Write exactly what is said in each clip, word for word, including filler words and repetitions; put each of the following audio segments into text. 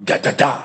Da da da.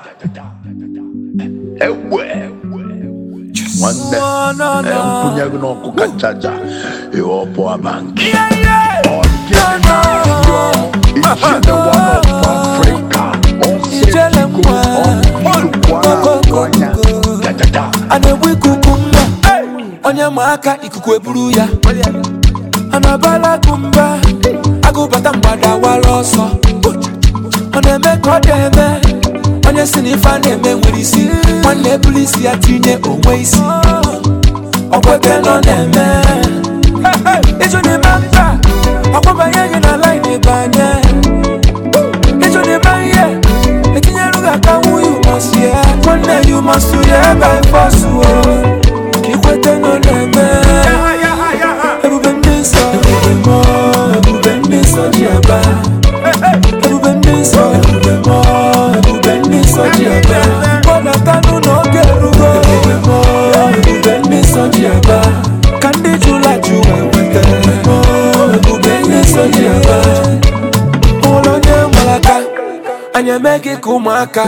Ewe. One day. Eh, punya guna kukacaca. Eopo abanki. All together. Each and the one of Africa. All Sejiku. All Kilukwara. Da da da. Anewe kukumba. Onye maka ikuku eburu ya. Anabala kumba. Agubata mbada waloso. Oneme kodeme. Onye sinifa neme nwirisi. Mwane bulisi ya tinye onwe isi. Okwete no neme. Ijo ni mamba. Akwaba yenye na line banye. Ijo ni manye. Ekinye luga kawu you must hear. Mwane you must hear by force. Kikwete no neme. Ebube mbiso. Ebube mo. Ebube mbiso diaba. Ebube mbiso. Ebube mo. Ebube mbiso diaba. Bona tanu no gerugo. Ebube mo. Ebube mbiso diaba. Kandi jula juwe wete. Ebube mo. Ebube mbiso diaba. Olonye malaka. Anya meki kumaka.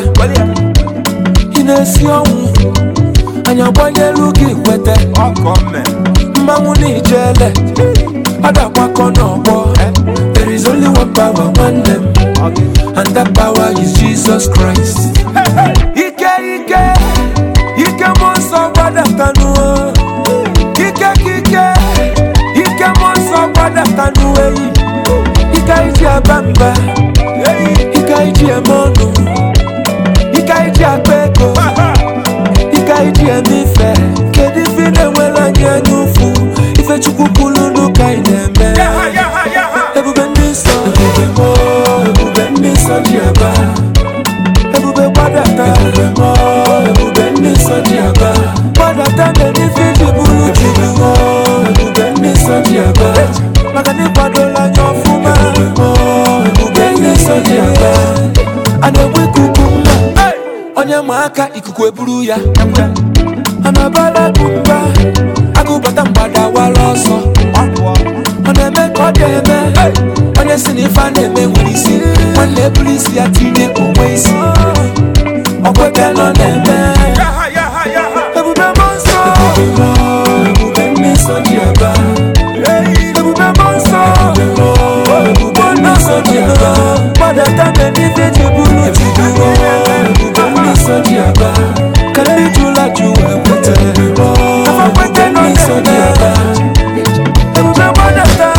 Inesi omu. Anya bonye luki kwete. Mmangu ni jele. Ada kwako nobo. There is only one power, one name, and that power is Jesus Christ. Ike ike, ike monso wada kanu. Ike ike, ike monso wada kanu. Ike ije abamba, ike ije mono, ike ije akweko, ike ije mife. Kedi fine wela nyanyufu, ife chukukulu nuka ineme. Ebube mbiso, ebube mo, ebube mbiso diaba. Ebube wadata, ebube mo, ebube mbiso diaba. Wadata meni fiji bulu chibi mo, ebube mbiso diaba. Magani padola nyofuma, ebube mo, ebube mbiso diaba. Anewe kukumba, onye maka ikuku eburu ya. Anabala kumba, agubata mbada waloso. Oneme kodeme, onye sinifa neme nwirisi. Mwane bulisi ya tinye onwe isi. Okwete no neme. Ebube monso. Ebube mo, ebube mbiso diaba. Ebube monso. Ebube mo, ebube mbiso diaba. Madata meni fiji bulu chibi mo. Ebube mbiso diaba. Kandi jula juwe wete. Ebube mo, ebube mbiso diaba. Ebube wadata.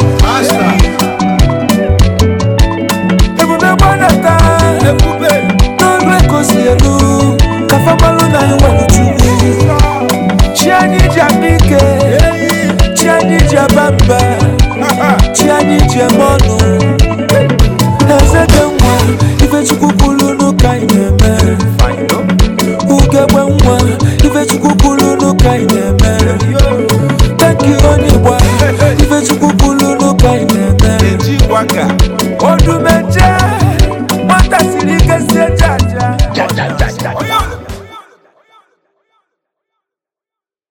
Ebube wadata. Nolwe kosi elu. Kafamalu na iwanu chumi. Chiani jabike. Chiani jabamba. Chiani jamonu. Ezeke mwa. Ife chukukulu nuka ineme. Ugewe mwa. Ife chukukulu nuka ineme. Thank you only one. Ife chukukulu nuka ineme. Odumeje.